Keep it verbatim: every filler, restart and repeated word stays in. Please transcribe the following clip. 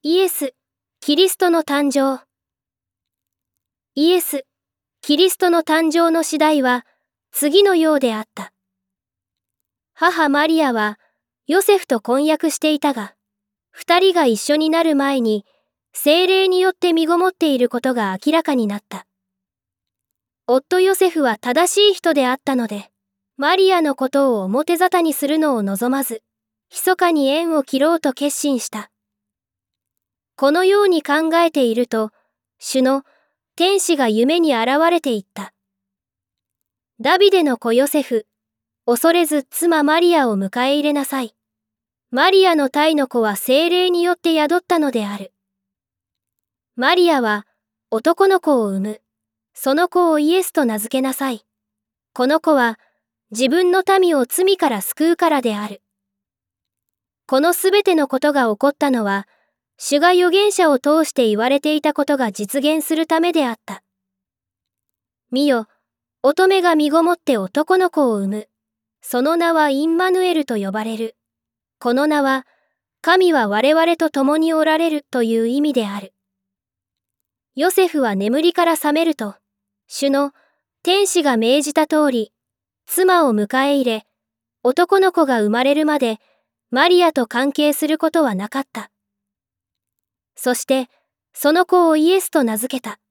イエス・キリストの誕生。イエス・キリストの誕生の次第は次のようであった。母マリアはヨセフと婚約していたが、二人が一緒になる前に聖霊によって身ごもっていることが明らかになった。夫ヨセフは正しい人であったので、マリアのことを表沙汰にするのを望まず、密かに縁を切ろうと決心した。このように考えていると、主の天使が夢に現れていった。ダビデの子ヨセフ、恐れず妻マリアを迎え入れなさい。マリアの胎の子は聖霊によって宿ったのである。マリアは男の子を産む。その子をイエスと名付けなさい。この子は自分の民を罪から救うからである。このすべてのことが起こったのは、主が預言者を通して言われていたことが実現するためであった。見よ、乙女が身ごもって男の子を産む。その名はインマヌエルと呼ばれる。この名は、神は我々と共におられるという意味である。ヨセフは眠りから覚めると、主の天使が命じた通り、妻を迎え入れ、男の子が生まれるまで、マリアと関係することはなかった。そして、その子をイエスと名付けた。